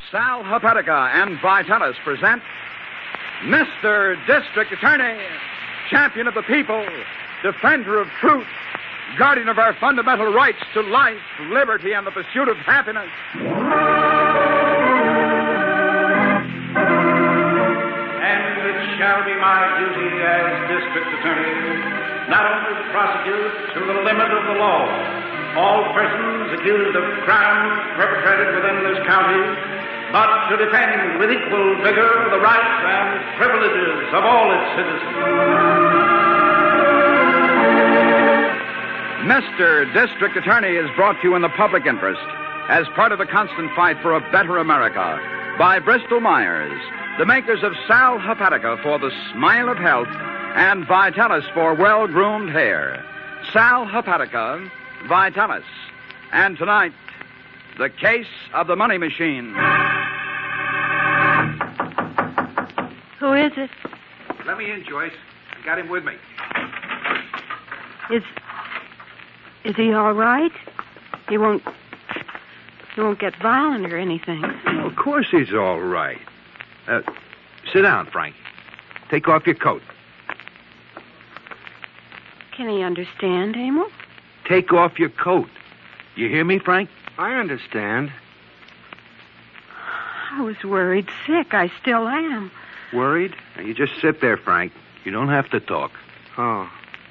Sal Hepatica and Vitalis present Mr. District Attorney, champion of the people, defender of truth, guardian of our fundamental rights to life, liberty, and the pursuit of happiness. And it shall be my duty as District Attorney not only to prosecute to the limit of the law all persons accused of crimes perpetrated within this county, but to defend with equal vigor the rights and privileges of all its citizens. Mr. District Attorney is brought to you in the public interest as part of the constant fight for a better America by Bristol Myers, the makers of Sal Hepatica for the smile of health and Vitalis for well-groomed hair. Sal Hepatica, Vitalis. And tonight, the case of the money machine. Who is it? Let me in, Joyce. I got him with me. Is he all right? He won't get violent or anything. Well, of course he's all right. Sit down, Frank. Take off your coat. Can he understand, Emil? Take off your coat. You hear me, Frank? I understand. I was worried sick. I still am. Worried? Now, you just sit there, Frank. You don't have to talk. Oh.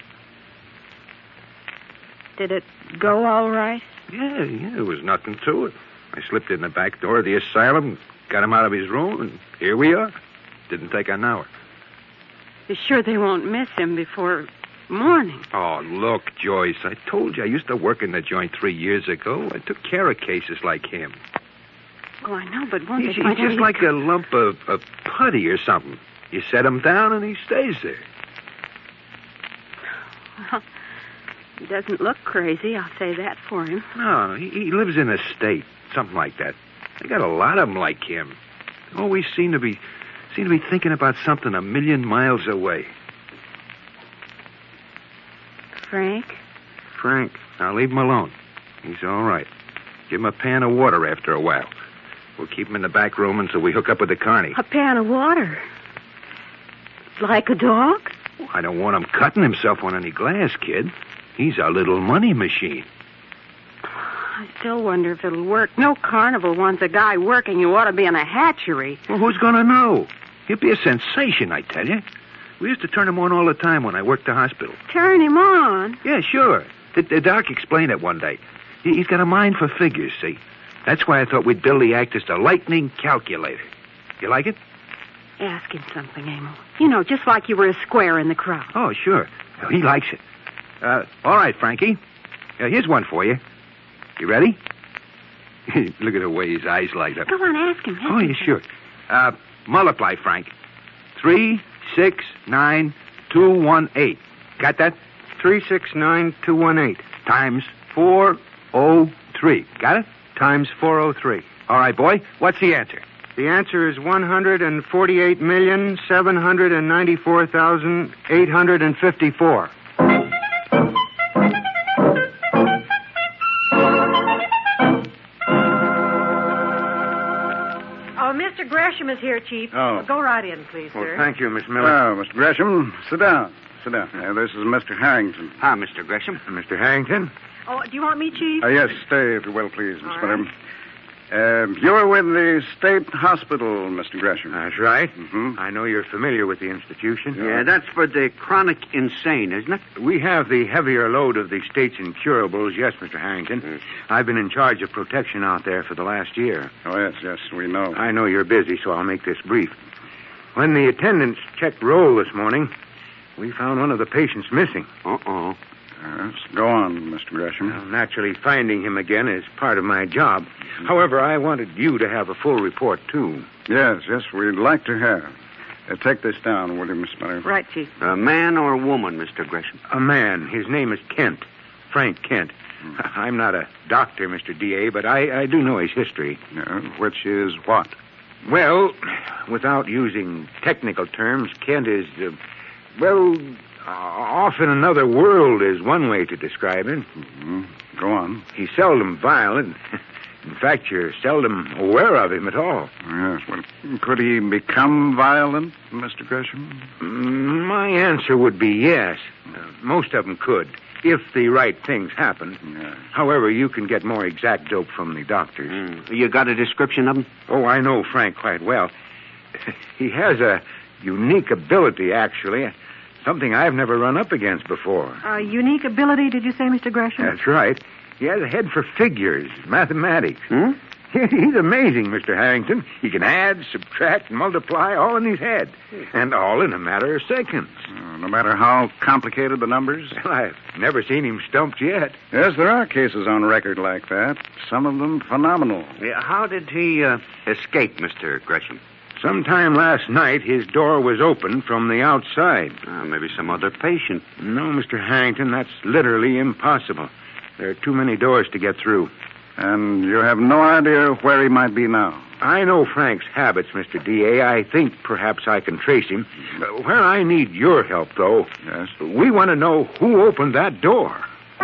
Did it go all right? Yeah, there was nothing to it. I slipped in the back door of the asylum, got him out of his room, and here we are. Didn't take an hour. You're sure they won't miss him before morning? Oh, look, Joyce, I told you I used to work in the joint 3 years ago. I took care of cases like him. Oh, I know, but won't He's they find just out like a lump of putty or something. You set him down and he stays there. Well, he doesn't look crazy, I'll say that for him. No, he lives in a state, something like that. They got a lot of them like him. They always seem to be thinking about something a million miles away. Frank? Frank. Now, leave him alone. He's all right. Give him a pan of water after a while. We'll keep him in the back room until we hook up with the carny. A pan of water? Like a dog? I don't want him cutting himself on any glass, kid. He's a little money machine. I still wonder if it'll work. No carnival wants a guy working who ought to be in a hatchery. Well, who's going to know? He'll be a sensation, I tell you. We used to turn him on all the time when I worked the hospital. Turn him on? Yeah, sure. The doc explained it one day. He's got a mind for figures, see? That's why I thought we'd build the act as the lightning calculator. You like it? Ask him something, Emil. You know, just like you were a square in the crowd. Oh, sure. He likes it. All right, Frankie. Here's one for you. You ready? Look at the way his eyes light up. Go on, ask him. Oh, yeah, sure. Multiply, Frank. 3, 6, 9, 2, 1, 8. Got that? 369218. Times 403. Got it? Times 403. All right, boy. What's the answer? The answer is 148,794,854. Mr. Gresham is here, Chief. Oh. Go right in, please, Well, sir. thank you, Miss Miller. Mr. Gresham, sit down. Sit down. This is Mr. Harrington. Hi, Mr. Gresham. Mr. Harrington? Oh, do you want me, Chief? Yes, stay if you will, please, Miss All Miller. right. You're with the state hospital, Mr. Gresham. That's right. Mm-hmm. I know you're familiar with the institution. Yeah, that's for the chronic insane, isn't it? We have the heavier load of the state's incurables, yes, Mr. Harrington. Yes. I've been in charge of protection out there for the last year. Oh, yes, we know. I know you're busy, so I'll make this brief. When the attendants checked roll this morning, we found one of the patients missing. Uh-oh. Yes, go on, Mr. Gresham. Well, naturally, finding him again is part of my job. However, I wanted you to have a full report, too. Yes, we'd like to have. Take this down, will you, Miss Miller? Right, Chief. A man or a woman, Mr. Gresham? A man. His name is Kent. Frank Kent. I'm not a doctor, Mr. D.A., but I do know his history. Which is what? Well, without using technical terms, Kent is, off in another world is one way to describe it. Mm-hmm. Go on. He's seldom violent. In fact, you're seldom aware of him at all. Yes, well, could he become violent, Mr. Gresham? My answer would be yes. Most of them could, if the right things happen. Yes. However, you can get more exact dope from the doctors. You got a description of him? Oh, I know Frank quite well. He has a unique ability, actually. Something I've never run up against before. A unique ability, did you say, Mr. Gresham? That's right. He has a head for figures, mathematics. He's amazing, Mr. Harrington. He can add, subtract, multiply all in his head. And all in a matter of seconds. No matter how complicated the numbers? Well, I've never seen him stumped yet. Yes, there are cases on record like that. Some of them phenomenal. Yeah, how did he escape, Mr. Gresham? Sometime last night, his door was open from the outside. Maybe some other patient. No, Mr. Harrington, that's literally impossible. There are too many doors to get through. And you have no idea where he might be now? I know Frank's habits, Mr. D.A. I think perhaps I can trace him. Where I need your help, though, Yes? we want to know who opened that door.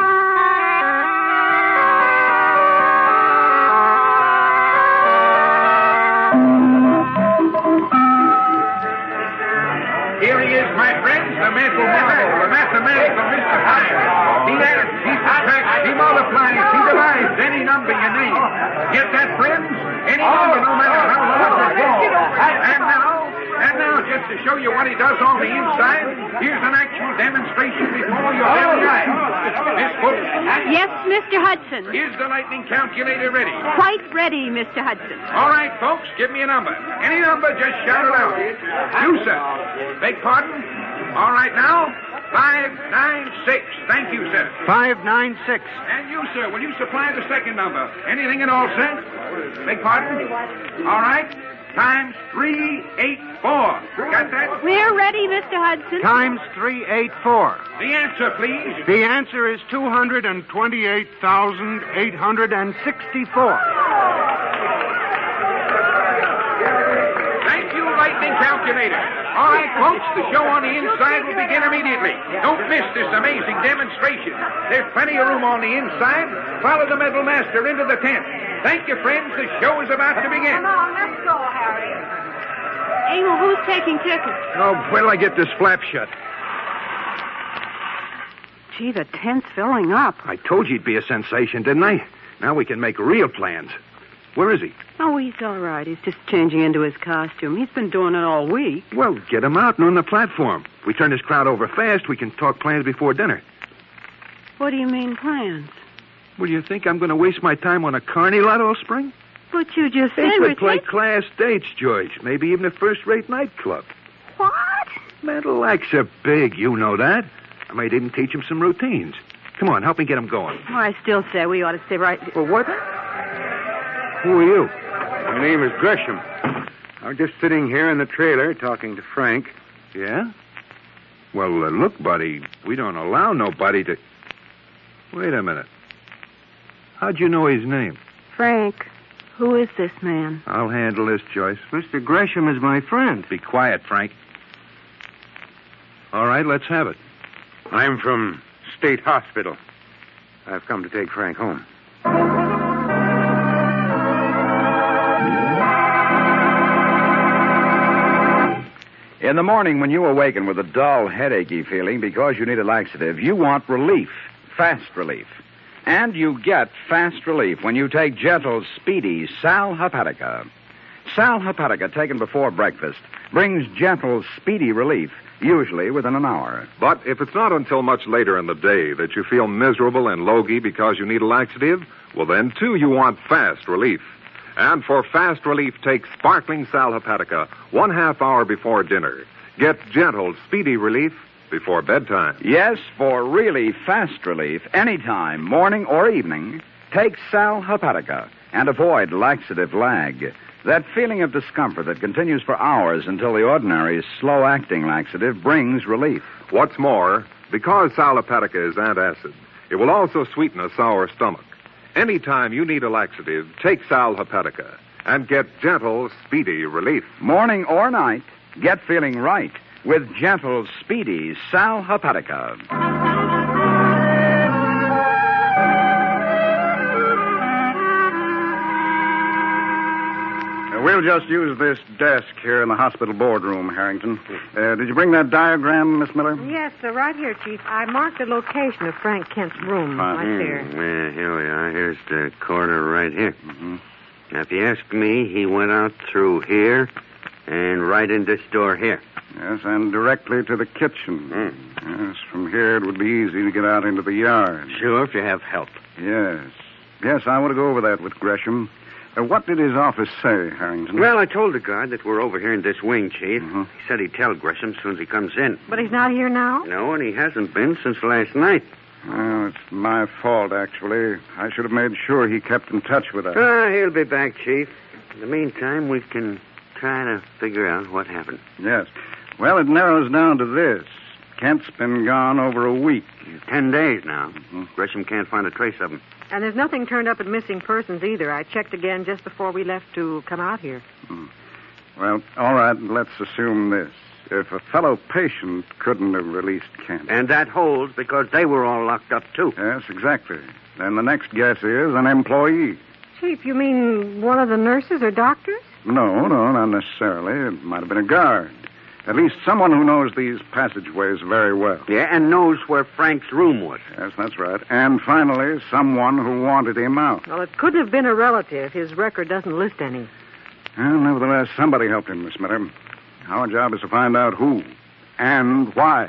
Here he is, my friends, the mental marvel, the mathematical Mr. Hines. He adds, he subtracts, he multiplies, he divides any number you name. Get that, friends? Any number, no matter how large or small. And now, just to show you what he does on the inside, here's an actual demonstration before your very eyes. Miss Books, Yes, Mr. Hudson. is the lightning calculator ready? Quite ready, Mr. Hudson. All right, folks, give me a number. Any number, just shout it out. You, sir. Beg pardon? All right, now, 596. Thank you, sir. 596. And you, sir, will you supply the second number? Anything at all, sir? Beg pardon? All right. Times 384. Got that? We're ready, Mr. Hudson. Times 384. The answer, please. The answer is 228,864. Thank you, lightning calculator. All right, folks, the show on the inside will begin immediately. Don't miss this amazing demonstration. There's plenty of room on the inside. Follow the metal master into the tent. Thank you, friends. The show is about to begin. Come on, let's go, Harry. Abel, who's taking tickets? Oh, wait till I get this flap shut. Gee, the tent's filling up. I told you he'd be a sensation, didn't I? Now we can make real plans. Where is he? Oh, he's all right. He's just changing into his costume. He's been doing it all week. Well, get him out and on the platform. If we turn this crowd over fast, we can talk plans before dinner. What do you mean, plans? Well, you think I'm going to waste my time on a carny lot all spring? But you just said They we're would play taking... class dates, George. Maybe even a first-rate nightclub. What? Mental acts are big, you know that. I might even teach him some routines. Come on, help me get him going. Oh, I still say we ought to stay right... Well, what? Who are you? My name is Gresham. I'm just sitting here in the trailer talking to Frank. Yeah? Well, look, buddy, we don't allow nobody to... Wait a minute. How'd you know his name? Frank, who is this man? I'll handle this, Joyce. Mr. Gresham is my friend. Be quiet, Frank. All right, let's have it. I'm from State Hospital. I've come to take Frank home. In the morning, when you awaken with a dull, headachy feeling because you need a laxative, you want relief, fast relief. And you get fast relief when you take Gentle, Speedy Sal Hepatica. Sal Hepatica, taken before breakfast, brings gentle, speedy relief, usually within an hour. But if it's not until much later in the day that you feel miserable and logy because you need a laxative, well, then, too, you want fast relief. And for fast relief, take sparkling Sal Hepatica 1/2 hour before dinner. Get gentle, speedy relief before bedtime. Yes, for really fast relief, anytime, morning or evening, take Sal Hepatica and avoid laxative lag. That feeling of discomfort that continues for hours until the ordinary slow-acting laxative brings relief. What's more, because Sal Hepatica is antacid, it will also sweeten a sour stomach. Anytime you need a laxative, take Sal Hepatica and get gentle, speedy relief. Morning or night, get feeling right with gentle, speedy Sal Hepatica. We'll just use this desk here in the hospital boardroom, Harrington. Did you bring that diagram, Miss Miller? Yes, sir, right here, Chief. I marked the location of Frank Kent's room right there. Yeah, here we are. Here's the corridor right here. Mm-hmm. Now, if you ask me, he went out through here and right in this door here. Yes, and directly to the kitchen. Yes, from here it would be easy to get out into the yard. Sure, if you have help. Yes. Yes, I want to go over that with Gresham. What did his office say, Harrington? Well, I told the guard that we're over here in this wing, Chief. Mm-hmm. He said he'd tell Gresham as soon as he comes in. But he's not here now? No, and he hasn't been since last night. Well, it's my fault, actually. I should have made sure he kept in touch with us. He'll be back, Chief. In the meantime, we can try to figure out what happened. Yes. Well, it narrows down to this. Kent's been gone over a week. 10 days now. Mm-hmm. Gresham can't find a trace of him. And there's nothing turned up at missing persons either. I checked again just before we left to come out here. Well, all right, let's assume this. If a fellow patient couldn't have released Kent. And that holds because they were all locked up, too. Yes, exactly. Then the next guess is an employee. Chief, you mean one of the nurses or doctors? No, not necessarily. It might have been a guard. At least someone who knows these passageways very well. Yeah, and knows where Frank's room was. Yes, that's right. And finally, someone who wanted him out. Well, it couldn't have been a relative. His record doesn't list any. Well, nevertheless, somebody helped him, Miss Miller. Our job is to find out who and why.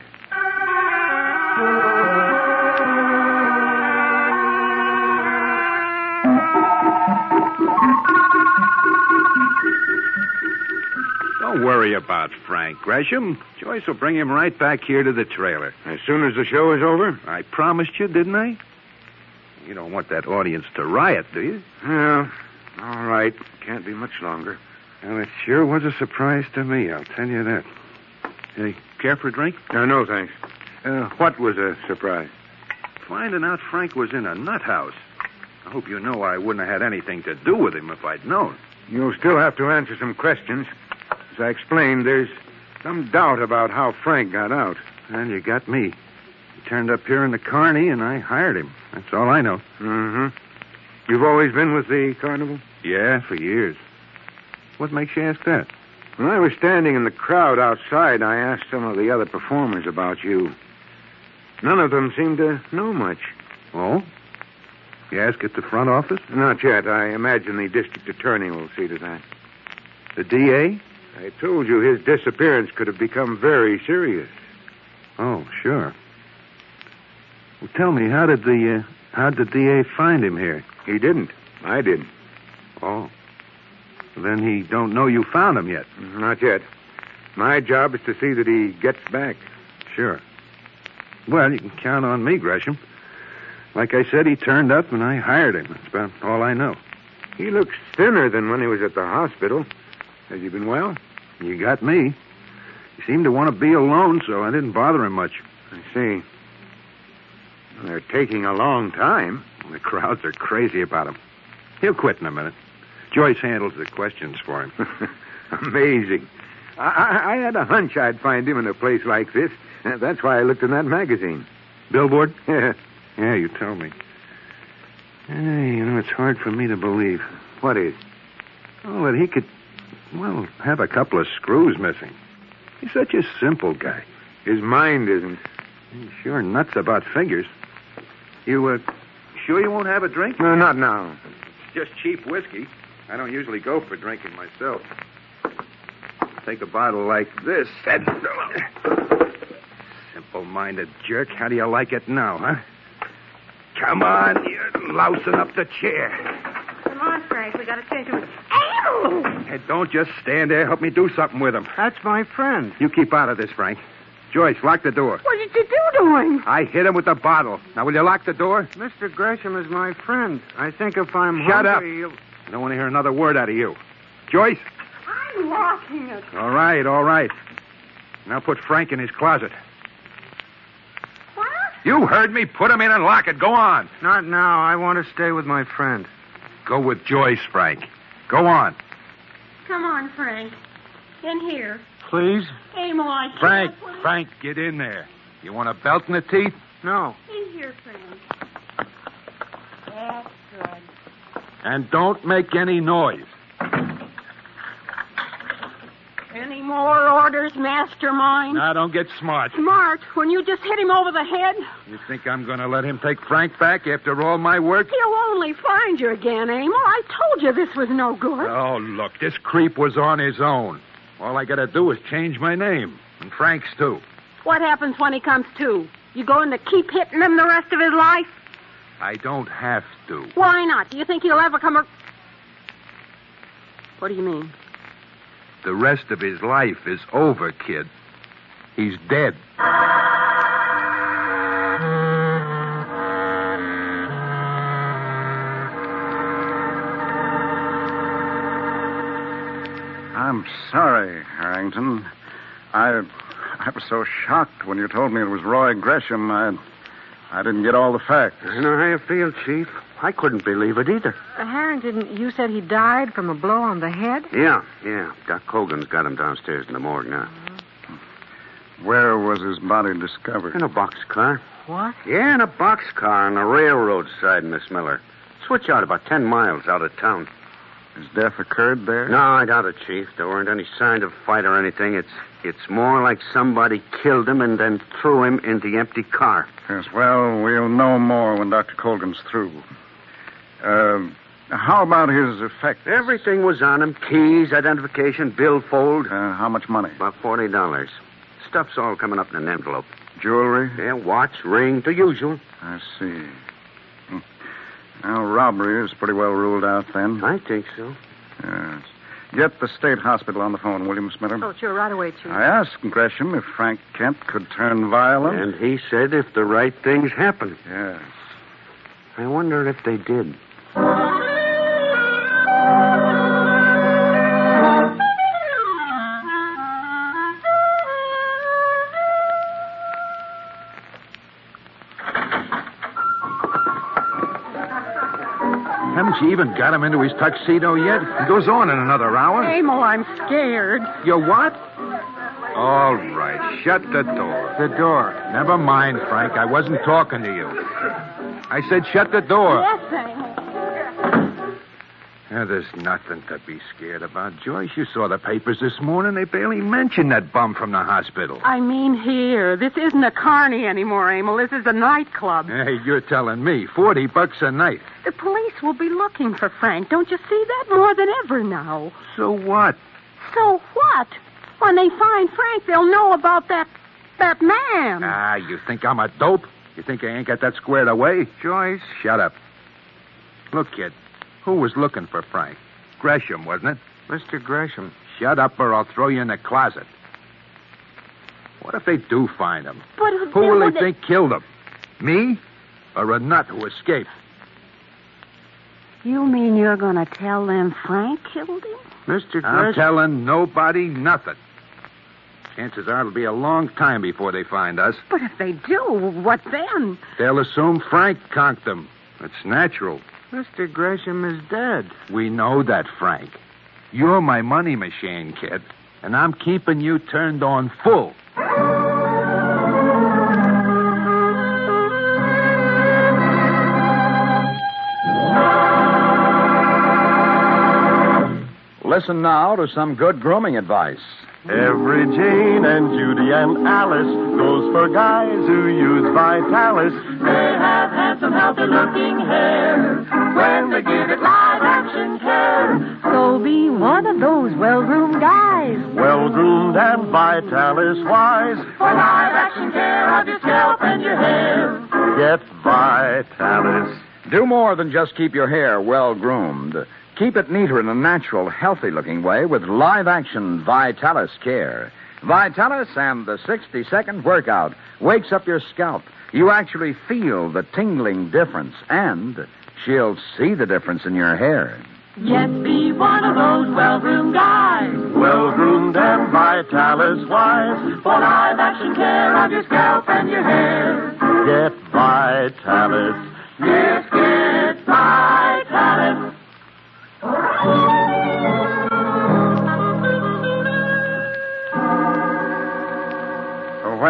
Don't worry about Frank, Gresham. Joyce will bring him right back here to the trailer. As soon as the show is over? I promised you, didn't I? You don't want that audience to riot, do you? Well, all right. Can't be much longer. Well, it sure was a surprise to me, I'll tell you that. Hey, care for a drink? No, thanks. What was a surprise? Finding out Frank was in a nut house. I hope you know I wouldn't have had anything to do with him if I'd known. You'll still have to answer some questions. As I explained, there's some doubt about how Frank got out. And you got me. He turned up here in the Carney, and I hired him. That's all I know. Mm-hmm. You've always been with the carnival? Yeah, for years. What makes you ask that? When I was standing in the crowd outside, I asked some of the other performers about you. None of them seemed to know much. Oh? You ask at the front office? Not yet. I imagine the district attorney will see to that. The DA? I told you his disappearance could have become very serious. Oh, sure. Well, tell me, how'd the DA find him here? He didn't. I didn't. Oh. Well, then he don't know you found him yet. Not yet. My job is to see that he gets back. Sure. Well, you can count on me, Gresham. Like I said, he turned up and I hired him. That's about all I know. He looks thinner than when he was at the hospital. Has he been well? You got me. He seemed to want to be alone, so I didn't bother him much. I see. Well, they're taking a long time. The crowds are crazy about him. He'll quit in a minute. Joyce handles the questions for him. Amazing. I had a hunch I'd find him in a place like this. That's why I looked in that magazine. Billboard? Yeah. Yeah, you told me. Hey, it's hard for me to believe. What is? Oh, that he could, have a couple of screws missing. He's such a simple guy. His mind isn't. He's sure nuts about figures. You, sure you won't have a drink? No, not now. It's just cheap whiskey. I don't usually go for drinking myself. Take a bottle like this. Simple-minded jerk. How do you like it now, huh? Come on, you're lousing up the chair. Come on, Frank. We got to change him. Ow! Hey, don't just stand there. Help me do something with him. That's my friend. You keep out of this, Frank. Joyce, lock the door. What did you do to him? I hit him with the bottle. Now, will you lock the door? Mr. Gresham is my friend. I think if I'm Shut hungry, up. I don't want to hear another word out of you. Joyce? I'm locking it. All right. Now put Frank in his closet. What? You heard me. Put him in and lock it. Go on. Not now. I want to stay with my friend. Go with Joyce, Frank. Go on. Come on, Frank. In here. Please? Emil, I can't. Frank, get in there. You want a belt in the teeth? No. In here, Frank. That's good. And don't make any noise. Any more orders, mastermind? Now, don't get smart. Smart, when you just hit him over the head. You think I'm going to let him take Frank back after all my work? He'll only find you again, Emil. I told you this was no good. Oh, look, this creep was on his own. All I got to do is change my name, and Frank's too. What happens when he comes to? You going to keep hitting him the rest of his life? I don't have to. Why not? Do you think he'll ever come... What do you mean? The rest of his life is over, kid. He's dead. I'm sorry, Harrington. I was so shocked when you told me it was Roy Gresham. I didn't get all the facts. I know how you feel, Chief. I couldn't believe it either. Harrington, you said he died from a blow on the head? Yeah. Doc Hogan's got him downstairs in the morgue now. Where was his body discovered? In a boxcar. What? Yeah, in a boxcar on the railroad side, Miss Miller. Switch out about 10 miles out of town. His death occurred there? No, I doubt it, Chief. There weren't any signs of fight or anything. It's more like somebody killed him and then threw him in the empty car. Yes, well, we'll know more when Dr. Colgan's through. How about his effects? Everything was on him. Keys, identification, billfold. How much money? About $40. Stuff's all coming up in an envelope. Jewelry? Yeah, watch, ring, the usual. I see. Now, robbery is pretty well ruled out then. I think so. Yes. Get the state hospital on the phone, will you, Miss Miller? Oh, sure, right away, Chief. I asked Gresham if Frank Kent could turn violent. And he said if the right things happen. Yes. I wonder if they did. Haven't you even got him into his tuxedo yet? He goes on in another hour. Emil, I'm scared. You what? All right, shut the door. The door. Never mind, Frank. I wasn't talking to you. I said shut the door. Yes, Emil. There's nothing to be scared about, Joyce. You saw the papers this morning. They barely mentioned that bum from the hospital. I mean here. This isn't a carny anymore, Emil. This is a nightclub. Hey, you're telling me. $40 a night. The police will be looking for Frank. Don't you see that? More than ever now. So what? So what? When they find Frank, they'll know about that man. Ah, you think I'm a dope? You think I ain't got that squared away? Joyce, shut up. Look, kid. Who was looking for Frank? Gresham, wasn't it? Mr. Gresham. Shut up or I'll throw you in the closet. What if they do find him? But who will they think killed him? Me? Or a nut who escaped? You mean you're going to tell them Frank killed him? Mr. Gresham. I'm telling nobody nothing. Chances are it'll be a long time before they find us. But if they do, what then? They'll assume Frank conked them. It's natural. Mr. Gresham is dead. We know that, Frank. You're my money machine, kid. And I'm keeping you turned on full. Listen now to some good grooming advice. Every Jane and Judy and Alice goes for guys who use Vitalis. They have handsome, healthy-looking hair when they give it live-action care. So be one of those well-groomed guys. Well-groomed and Vitalis-wise. For live-action care of your scalp and your hair. Get Vitalis. Do more than just keep your hair well-groomed. Keep it neater in a natural, healthy-looking way with live-action Vitalis Care. Vitalis and the 60-second workout wakes up your scalp. You actually feel the tingling difference, and she'll see the difference in your hair. Yes, be one of those well-groomed guys. Well-groomed and Vitalis-wise. For live-action care of your scalp and your hair. Get Vitalis. Yes, get Vitalis.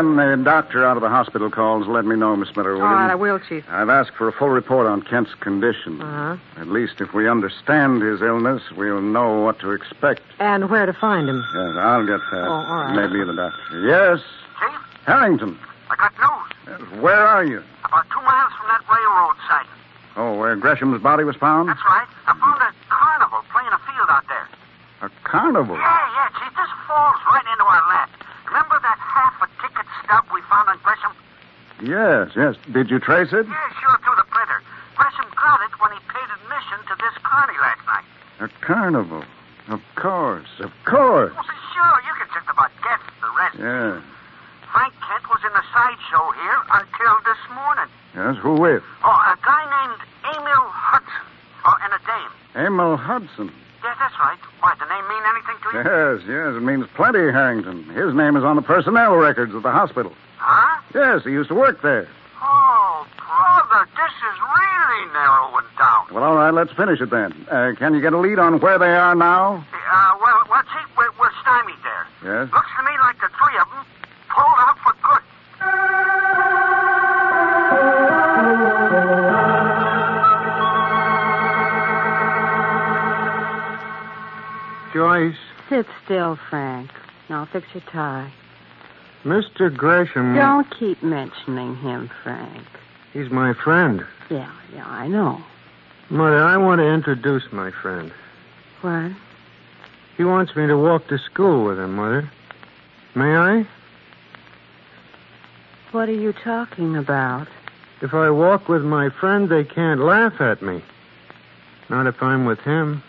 When the doctor out of the hospital calls, let me know, Miss Miller, will All you? right, I will, Chief. I've asked for a full report on Kent's condition. Uh-huh. At least if we understand his illness, we'll know what to expect. And where to find him. Yes, I'll get that. Oh, all right. Maybe the doctor. Yes? Chief, Harrington. I got news. Yes, where are you? About 2 miles from that railroad site. Oh, where Gresham's body was found? That's right. I found a carnival playing a field out there. A carnival? Yeah, Chief. This falls right into our lap. Remember that half-a-ticket stub we found on Gresham? Yes. Did you trace it? Yeah, sure, through the printer. Gresham got it when he paid admission to this carny last night. A carnival. Of course. Well, sure, you can just about guess the rest. Yeah. Frank Kent was in the sideshow here until this morning. Yes, who with? Oh, a guy named Emil Hudson. Oh, and a dame. Emil Hudson. Yes, that's right. Why, the name mean anything to you? Yes, it means plenty, Harrington. His name is on the personnel records of the hospital. Huh? Yes, he used to work there. Oh, brother, this is really narrowing down. Well, all right, let's finish it then. Can you get a lead on where they are now? Well, Chief, we're stymied there. Yes? Looks to me like the three of them pulled out for good. Joyce. Sit still, Frank. Now fix your tie. Mr. Gresham. Don't keep mentioning him, Frank. He's my friend. Yeah, I know. Mother, I want to introduce my friend. What? He wants me to walk to school with him, Mother. May I? What are you talking about? If I walk with my friend, they can't laugh at me. Not if I'm with him.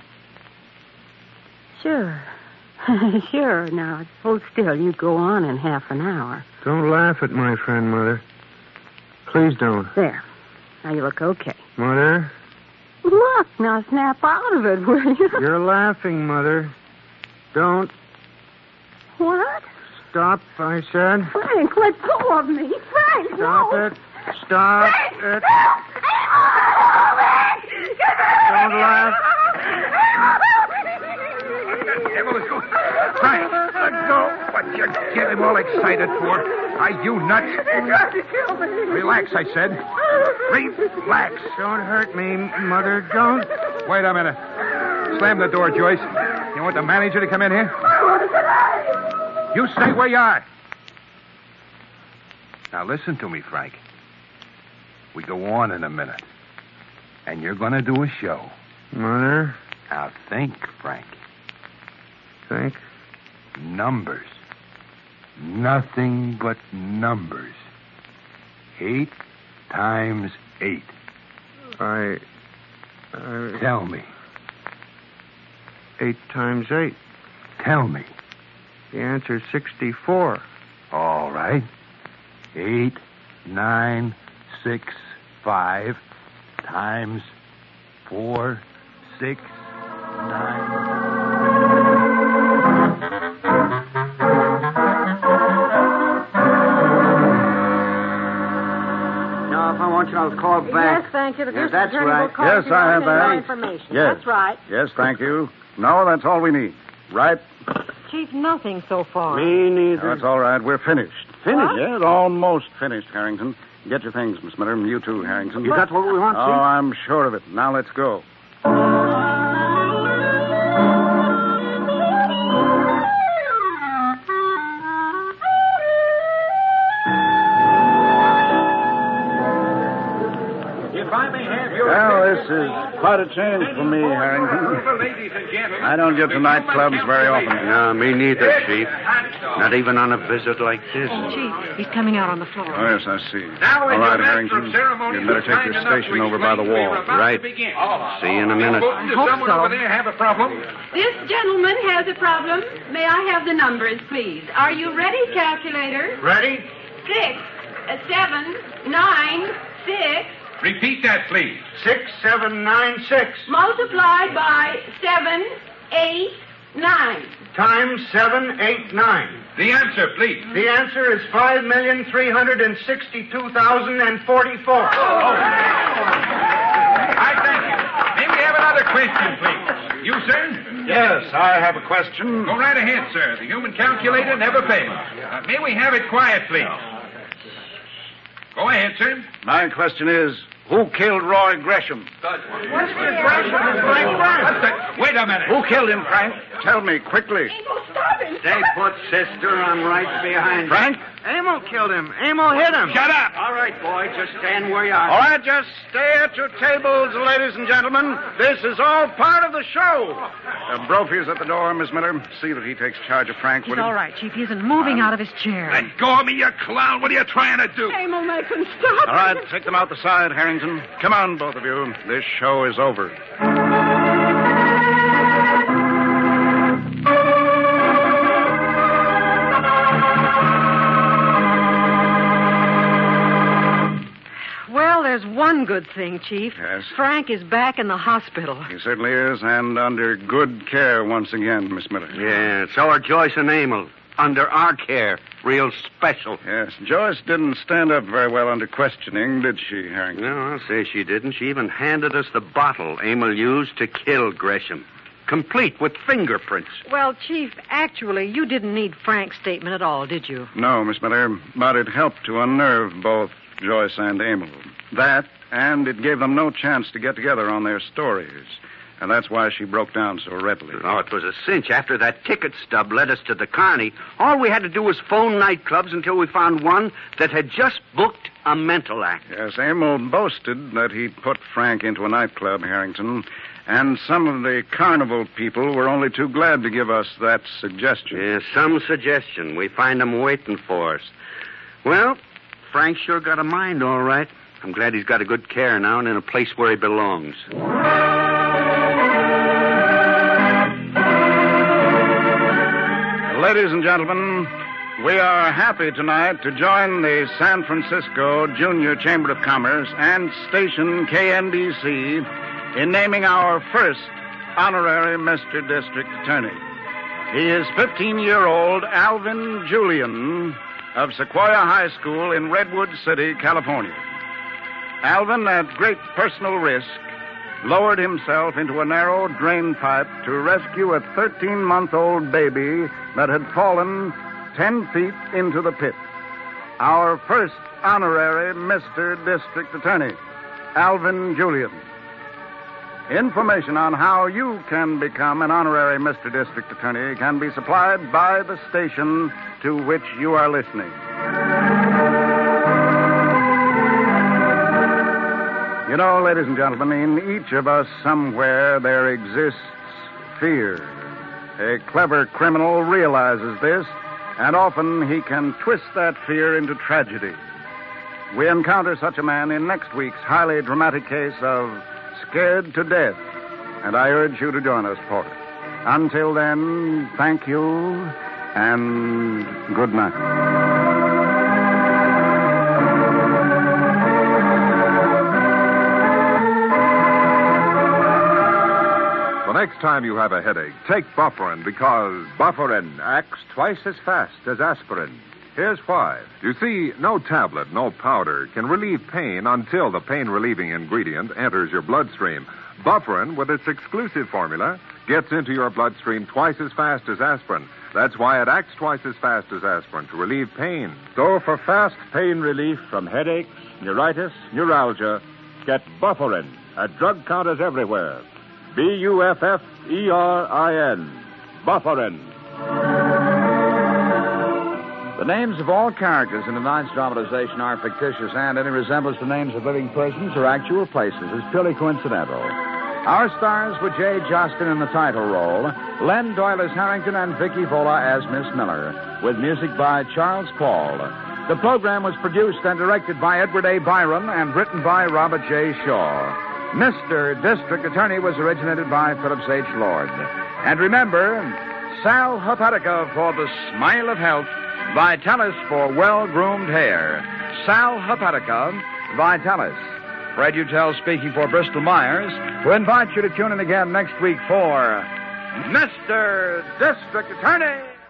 Sure. Sure. Now, hold still. You go on in half an hour. Don't laugh at my friend, Mother. Please don't. There. Now you look okay. Mother? Look, now snap out of it, will you? You're laughing, Mother. Don't. What? Stop, I said. Frank, let go of me. Frank, Stop no. it. Stop Frank, it. Don't laugh. Frank, let go. What you get him all excited for? Are you nuts? They're trying to kill me. Relax, I said. Relax. Don't hurt me, Mother. Don't. Wait a minute. Slam the door, Joyce. You want the manager to come in here? You stay where you are. Now listen to me, Frank. We go on in a minute. And you're going to do a show. Mother? Now think, Frank. Think? Numbers. Nothing but numbers. 8 times 8. Tell me. 8 times 8. Tell me. The answer's 64. All right. 8, 9, 6, 5 times 4, 6, 9. I'll call back. Yes, thank you. The Yes, district that's attorney right. will call Yes, you I have and that. more information. Yes. That's right. Yes, thank you. No, that's all we need. Right? Chief, nothing so far. Me neither. That's all right. We're finished. Finished? What? Yes, almost finished, Harrington. Get your things, Miss Miller, and you too, Harrington. You got what we want, Oh, Chief? I'm sure of it. Now let's go. Well, this is quite a change for me, Harrington. Ladies and gentlemen. I don't get to nightclubs very often. No, me neither, Chief. Not even on a visit like this. Chief, he's coming out on the floor. Oh, yes, I see. Now, All right, your master Harrington. of ceremonies You'd better is take kind your enough to station over by the explain wall. we're about Right. to begin. See you in a minute. Does hope someone so. over there have a problem? This gentleman has a problem. May I have the numbers, please? Are you ready, calculator? Ready? 6, 7, 9, 6, Repeat that, please. 6, 7, 9, 6. multiplied by 7, 8, 9. Times 7, 8, 9. The answer, please. The answer is 5,362,044. I thank you. May we have another question, please? You, sir? Yes, I have a question. Go right ahead, sir. The human calculator never fails. May we have it quiet, please? Go ahead, sir. My question is, who killed Roy Gresham? Wait a minute. Who killed him, Frank? Tell me quickly. Stay put, sister. I'm right behind you. Frank? Emil killed him. Emil hit him. Shut up. All right, boy. Just stand where you are. All right, just stay at your tables, ladies and gentlemen. This is all part of the show. Brophy's at the door, Miss Miller. See that he takes charge of Frank, He's will you? all right, Chief. He isn't moving out of his chair. Let go of me, you clown. What are you trying to do? Emil, make him stop. All right, take them out the side, Harrington. Come on, both of you. This show is over. Well, there's one good thing, Chief. Yes? Frank is back in the hospital. He certainly is, and under good care once again, Miss Miller. Yeah, so are Joyce and Emil. Under our care. Real special. Yes, Joyce didn't stand up very well under questioning, did she, Harrington? No, I'll say she didn't. She even handed us the bottle Emil used to kill Gresham. Complete with fingerprints. Well, Chief, actually, you didn't need Frank's statement at all, did you? No, Miss Miller, but it helped to unnerve both Joyce and Emil. That, and it gave them no chance to get together on their stories. And that's why she broke down so readily. Oh, it was a cinch. After that ticket stub led us to the Carney, all we had to do was phone nightclubs until we found one that had just booked a mental act. Yes, Emil boasted that he'd put Frank into a nightclub, Harrington, and some of the carnival people were only too glad to give us that suggestion. Yeah, some suggestion. We find them waiting for us. Well, Frank sure got a mind, all right. I'm glad he's got a good care now and in a place where he belongs. Ladies and gentlemen, we are happy tonight to join the San Francisco Junior Chamber of Commerce and station KNDC in naming our first honorary Mr. District Attorney. He is 15-year-old Alvin Julian of Sequoia High School in Redwood City, California. Alvin, at great personal risk, lowered himself into a narrow drain pipe to rescue a 13-month-old baby that had fallen 10 feet into the pit. Our first honorary Mr. District Attorney, Alvin Julian. Information on how you can become an honorary Mr. District Attorney can be supplied by the station to which you are listening. You know, ladies and gentlemen, in each of us somewhere there exists fear. A clever criminal realizes this, and often he can twist that fear into tragedy. We encounter such a man in next week's highly dramatic case of Scared to Death, and I urge you to join us for it. Until then, thank you, and good night. The next time you have a headache, take Bufferin because Bufferin acts twice as fast as aspirin. Here's why. You see, no tablet, no powder can relieve pain until the pain-relieving ingredient enters your bloodstream. Bufferin, with its exclusive formula, gets into your bloodstream twice as fast as aspirin. That's why it acts twice as fast as aspirin to relieve pain. So for fast pain relief from headaches, neuritis, neuralgia, get Bufferin at drug counters everywhere. Bufferin. Bufferin. The names of all characters in tonight's dramatization are fictitious, and any resemblance to names of living persons or actual places is purely coincidental. Our stars were Jay Justin in the title role, Len Doyle as Harrington, and Vicky Vola as Miss Miller, with music by Charles Paul. The program was produced and directed by Edward A. Byron and written by Robert J. Shaw. Mr. District Attorney was originated by Phillips H. Lord. And remember, Sal Hepatica for the smile of health, Vitalis for well-groomed hair. Sal Hepatica, Vitalis. Fred Utel speaking for Bristol Myers, who invites you to tune in again next week for Mr. District Attorney.